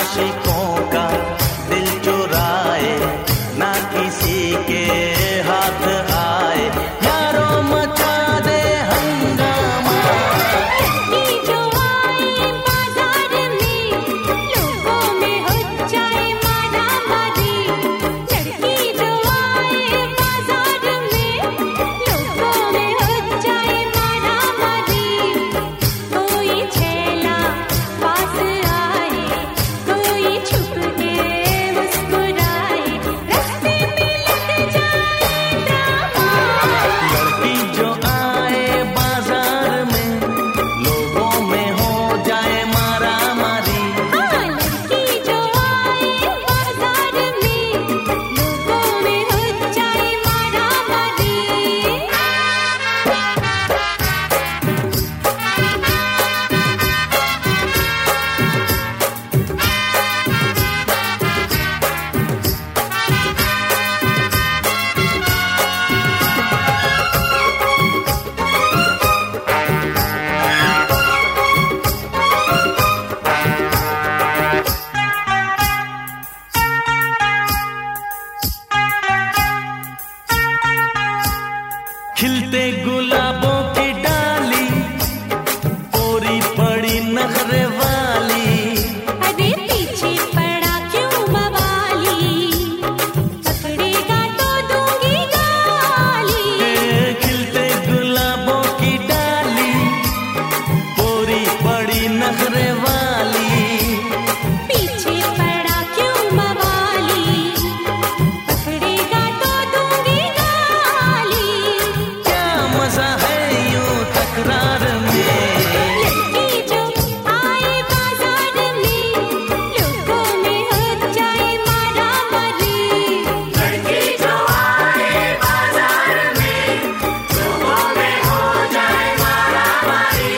आशिकों का दिल चुराए, ना किसी के हाथ आए, यारों मचा दे हंगामा। लड़की जो आए बाजार में, लोगों में हो जाए मारा मारी। लड़की जो आए बाजार में, लोगों में हो जाए मारा मारी। कोई छैला पास आए, कोई छुप के मुस्कुराए, रास्ते में लग जाए ड्रामा। लड़की जो आए बाजार में, लोगों में हो जाए मारा मारी। हाँ, लड़की जो आए बाजार में, लोगों में हो जाए मारा मारी। खिलते गुलाबों की डाली, ओरी पड़ी नखरे वाली। अरे पीछे पड़ा क्यों मवाली, पकड़ेगा तो दूंगी गाली। खिलते गुलाबों की डाली, ओरी पड़ी नखरे वाली। पीछे पड़ा क्यों मवाली, पकड़ेगा तो दूंगी गाली। क्या मजा है यूं तकरार में। लड़की जो आए बाजार में, लोगों में हो जाए मारा मारी। लड़की जो आए बाजार में, लोगों में हो जाए मारा मारी।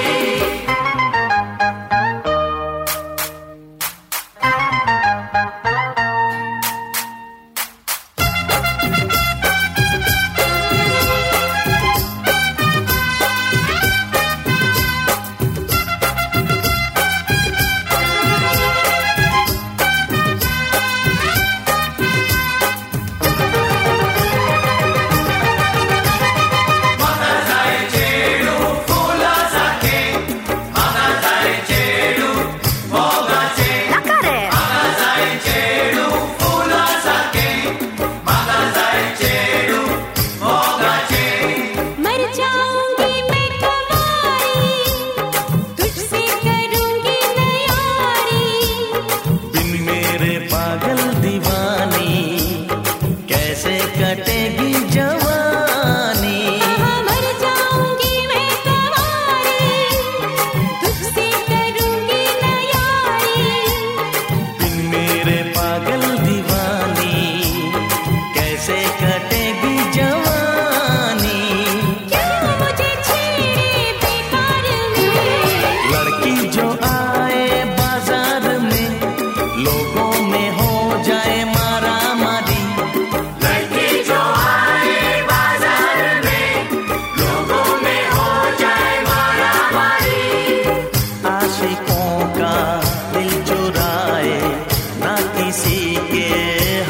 मर जाऊंगी मैं कवारी, तुझसे करूंगी नयारी। बिन मेरे पागल दीवानी, कैसे कटेगी जवानी। मर जाऊंगी मैं कवारी, तुझसे करूंगी नयारी। बिन मेरे पागल दीवानी, कैसे कटेगी जवानी। क्यों मुझे छेड़े बेकार में। लड़की जो आए बाजार में, लोगों में हो जाए मारा मारी। लड़की जो आए बाजार में, लोगों में हो जाए मारा मारी। आशिकों का दिल चुराए, ना किसी के